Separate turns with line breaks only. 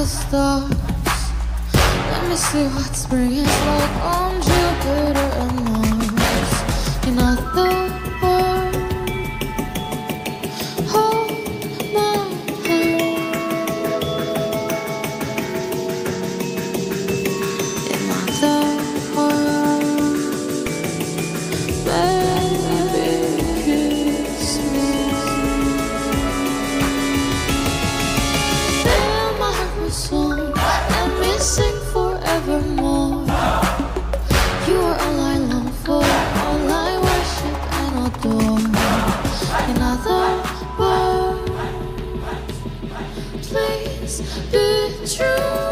stars. Let me see what spring is like on Jupiter and Mars. In other words, hold my hand. In other words, baby, kiss me. Fill my heart with song. Let me sing forevermore. You are all I long for, all I worship and adore. In other words, please be true.